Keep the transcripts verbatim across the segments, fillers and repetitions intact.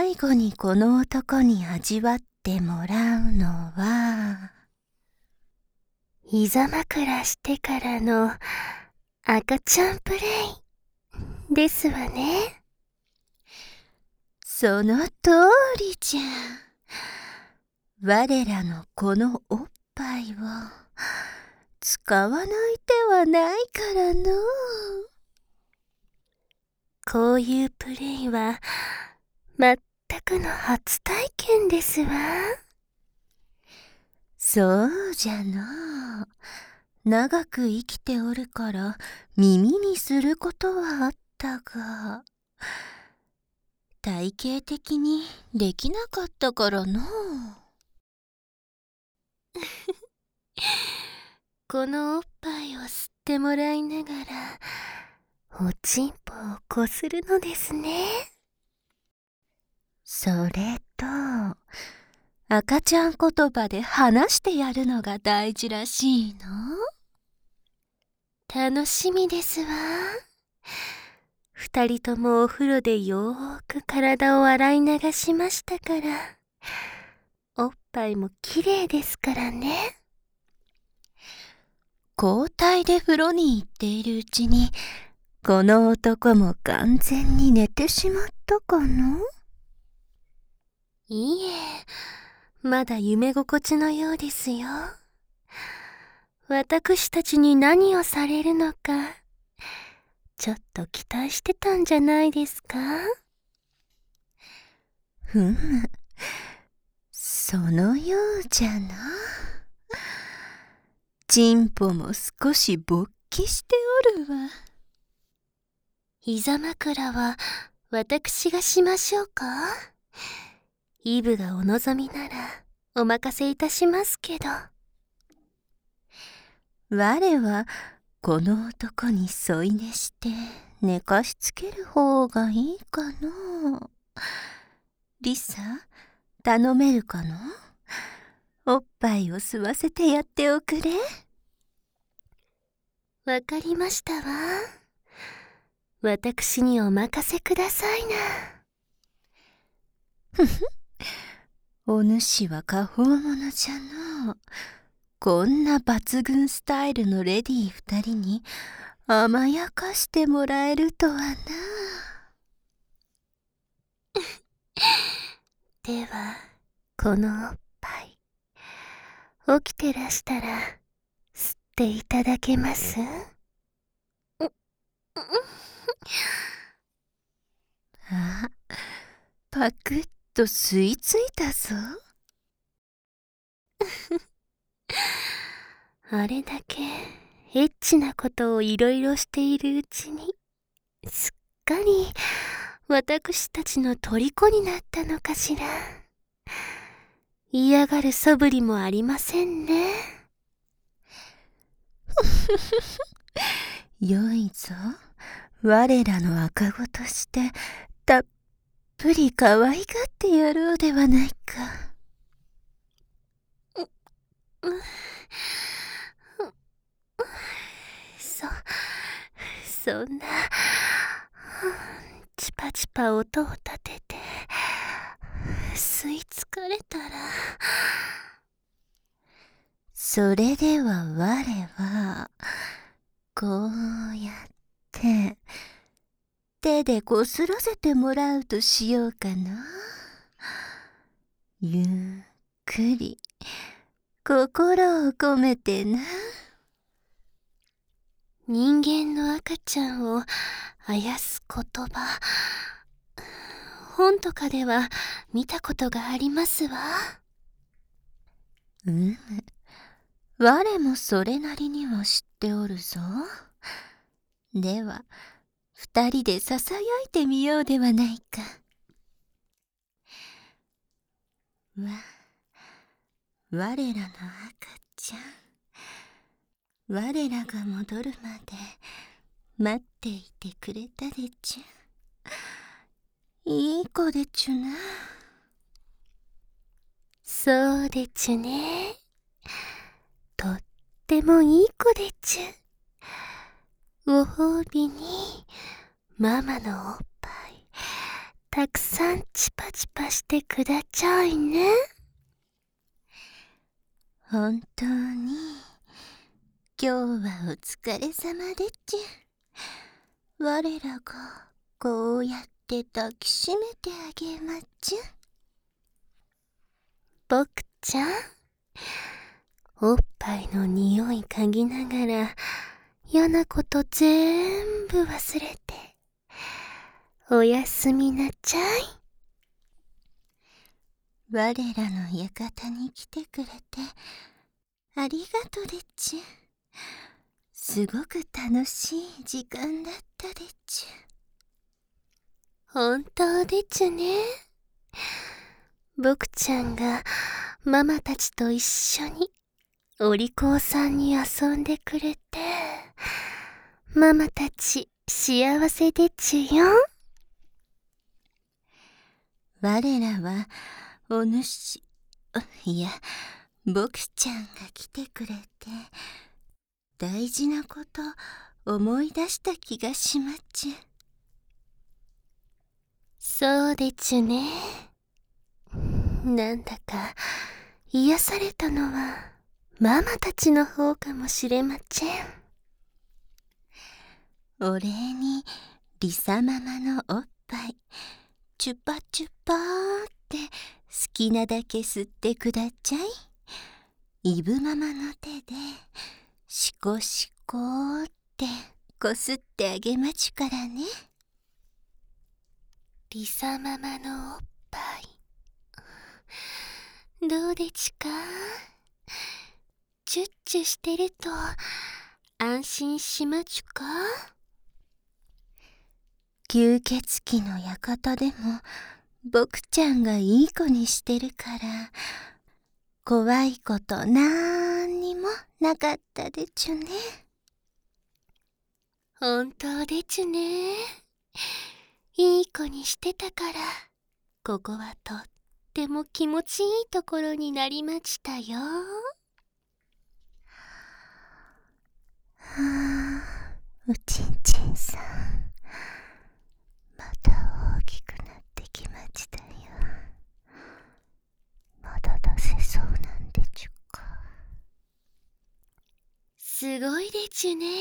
最後にこの男に味わってもらうのは、 膝枕してからの赤ちゃんプレイですわね。 その通りじゃ。我らのこのおっぱいを使わない手はないからの。 こういうプレイはまったくの初体験ですわ。 そうじゃの。長く生きておるから耳にすることはあったが、体型的にできなかったからの。 このおっぱいを吸ってもらいながらおちんぽをこするのですね。 それと赤ちゃん言葉で話してやるのが大事らしいの。 楽しみですわ。二人ともお風呂でよーく体を洗い流しましたから、おっぱいもきれいですからね。 交代で風呂に行っているうちに、この男も完全に寝てしまったかの？ いいえ、まだ夢心地のようですよ。私たちに何をされるのか、ちょっと期待してたんじゃないですか？ ふむ、そのようじゃな。チンポも少し勃起しておるわ。 膝枕は私がしましょうか？イブがお望みならお任せいたしますけど。 我はこの男に添い寝して寝かしつける方がいいかの。リサ、頼めるかの？おっぱいを吸わせてやっておくれ。 わかりましたわ。私にお任せくださいな。 ふふ、お主は果報者じゃの。こんな抜群スタイルのレディー二人に甘やかしてもらえるとはな。 では、このおっぱい、起きてらしたら吸っていただけます？ あ、パクッと吸い付いたぞ。 あれだけエッチなことをいろいろしているうちに、すっかり私たちの虜になったのかしら。嫌がる素振りもありませんね。 よいぞ。我らの赤子としてたっぷり可愛がってやろうではないか。 そ、そんな、チパチパ音を立てて、吸い付かれたら。 それでは我は、こうやって、手でこすらせてもらうとしようかな。ゆっくり、心を込めてな。 人間の赤ちゃんをあやす言葉、本とかでは見たことがありますわ。 うむ、我もそれなりには知っておるぞ。では、二人でささやいてみようではないか。わ、我らの赤ちゃん。我らが戻るまで待っていてくれたでちゅ。いい子でちゅな。 そうでちゅね。とってもいい子でちゅ。ご褒美にママのおっぱいたくさんチパチパしてくだちゃいね。 本当に今日はお疲れ様でちゅ。我らがこうやって抱きしめてあげまちゅ。 僕ちゃん、おっぱいの匂い嗅ぎながら嫌なこと全部忘れておやすみなちゃい。 我らの館に来てくれてありがとでちゅ。すごく楽しい時間だったでちゅ。 本当でちゅね。僕ちゃんがママたちと一緒にお利口さんに遊んでくれて、ママたち幸せでちゅよ。 我らはお主、いや僕ちゃんが来てくれて大事なこと思い出した気がしまちゅ。 そうでちゅね。なんだか癒されたのはママたちの方かもしれません。 お礼にリサママのおっぱいチュパチュパーって好きなだけ吸ってくだちゃい。イブママの手でシコシコーってこすってあげまちゅからね。 リサママのおっぱいどうでちか。チュッチュしてると安心しまちゅか。 吸血鬼の館でも僕ちゃんがいい子にしてるから怖いことなんにもなかったでちゅね。 本当でちゅね。いい子にしてたからここはとっても気持ちいいところになりましたよ。 はあ、おちんちんさんまた大きくなってきましたよ。まだ出せそうなんでちゅか。 すごいでちゅね。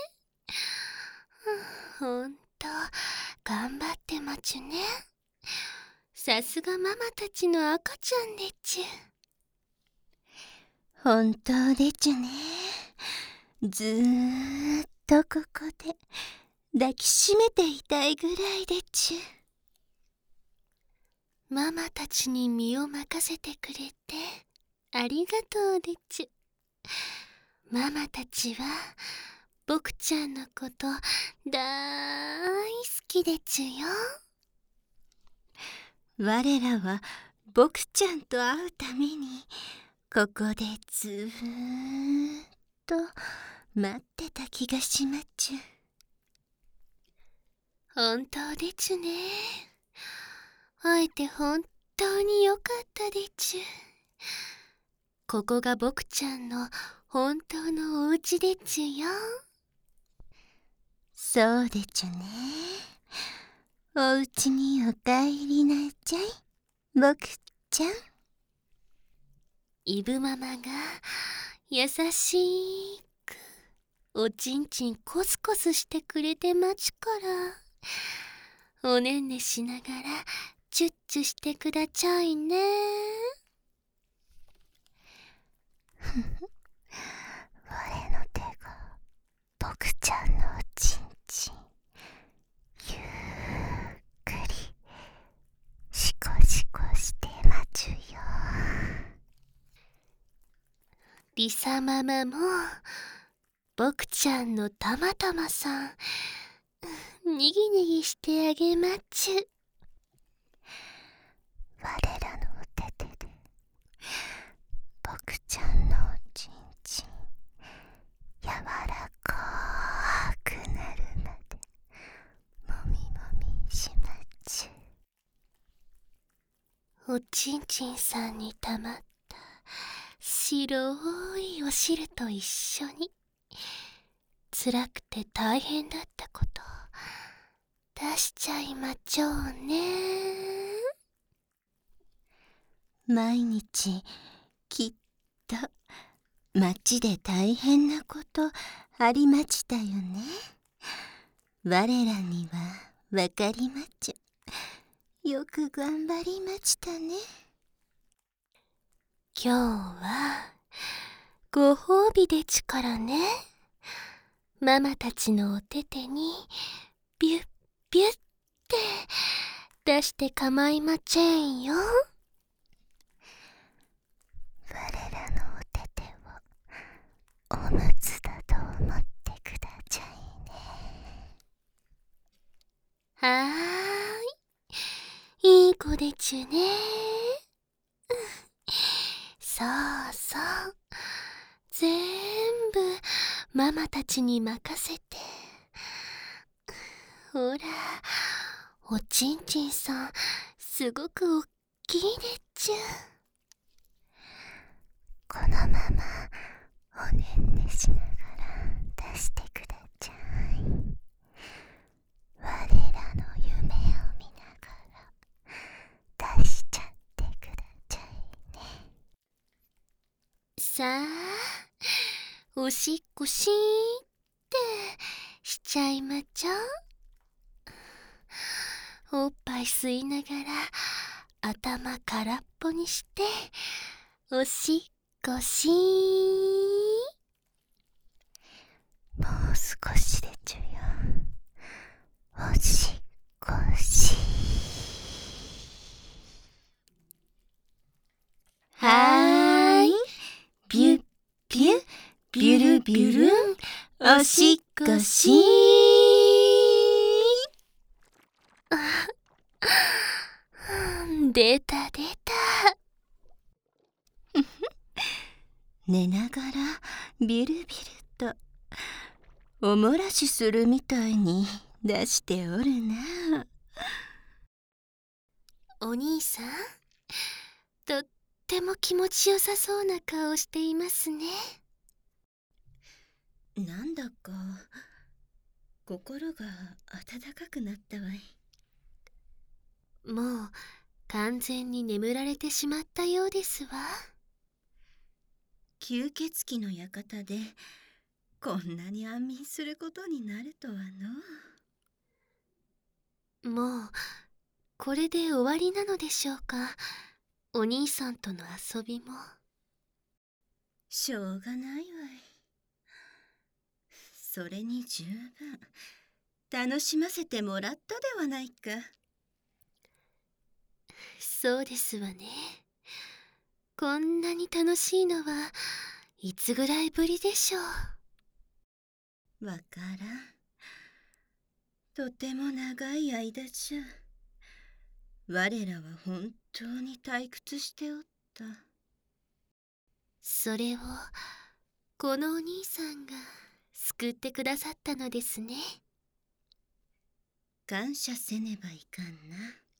ほんと頑張ってまちゅね。さすがママたちの赤ちゃんでちゅ。 本当でちゅね。ずーっとここで抱きしめていたいぐらいでちゅ。 ママたちに身を任せてくれてありがとうでちゅ。ママたちは僕ちゃんのことだーい好きでちゅよ。 我らは僕ちゃんと会うためにここでずーっと待ってた気がしまちゅ。 本当でちゅね。会えて本当によかったでちゅ。ここが僕ちゃんの本当のお家でちゅよ。 そうでちゅね。おうちにおかえりなちゃい僕ちゃん。 イブママが優しくおちんちんコスコスしてくれてまちゅからおねんねしながらチュッチュしてくだちゃいね。 我の手が僕ちゃんのおちんちんゆっくりシコシコしてまちゅよ。 リサママも僕ちゃんのたまたまさんにぎにぎしてあげまちゅ。 我らのお手手で僕ちゃんのおちんちん柔らかくなるまでもみもみしまちゅ。 おちんちんさんにたまった白いお汁と一緒に辛くて大変だったことたしちゃいまちょうね。 毎日きっと町で大変なことありましたよね。我らにはわかりまちゅ。よく頑張りましたね。 今日はご褒美でちからね。ママたちのお手手にビュッビュッって出して構いまちぇんよ。 我らのお手手をおむつだと思ってくだちゃいね。 はーい、いい子でちゅね。そうそう、ぜんぶママたちに任せて。ほら、おちんちんさんすごくおっきいでっちゅ。 このままおねんねしながら出してくだちゃい。我らの夢を見ながら出しちゃってくだちゃいね。 さあ、おしっこしーってしちゃいまちょ。おっぱい吸いながら頭空っぽにしておしっこしー。 もう少しでちゅよ。おしっこし。はーい。ビュッビュッビュルビュルンおしっこしー。 出た出た。 寝ながらビュルビュルとおもらしするみたいに出しておるな。 お兄さん、とっても気持ちよさそうな顔していますね。 なんだか心が温かくなったわい。 もう完全に眠られてしまったようですわ。 吸血鬼の館でこんなに安眠することになるとはの。 もうこれで終わりなのでしょうか、お兄さんとの遊びも。 しょうがないわい。それに十分楽しませてもらったではないか。 そうですわね。こんなに楽しいのはいつぐらいぶりでしょう。 わからん。とても長い間じゃ。我らは本当に退屈しておった。 それをこのお兄さんが救ってくださったのですね。 感謝せねばいかんな。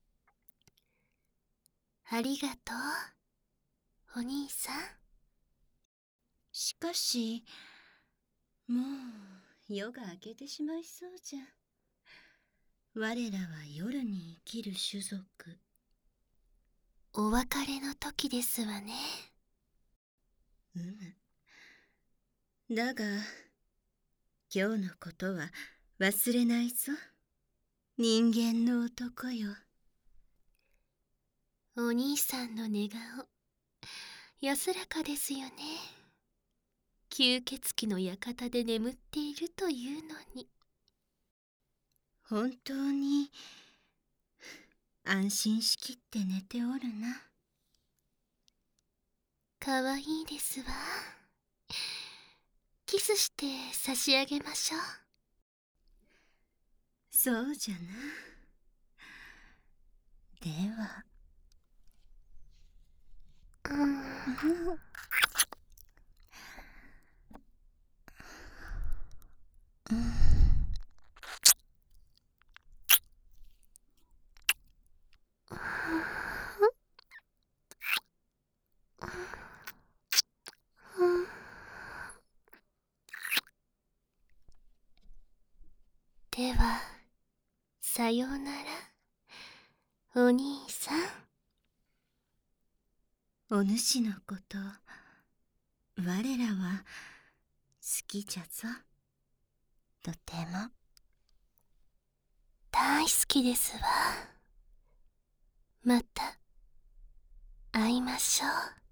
ありがとう、お兄さん。 しかしもう夜が明けてしまいそうじゃ。我らは夜に生きる種族。 お別れの時ですわね。 うむ。だが今日のことは忘れないぞ。人間の男よ。 お兄さんの寝顔安らかですよね。吸血鬼の館で眠っているというのに。 本当に安心しきって寝ておるな。 かわいいですわ。キスして差し上げましょう。 そうじゃな。では。 うん。ではさようなら、お兄さん。 お主のこと、我らは好きじゃぞ。とても。 大好きですわ。また会いましょう。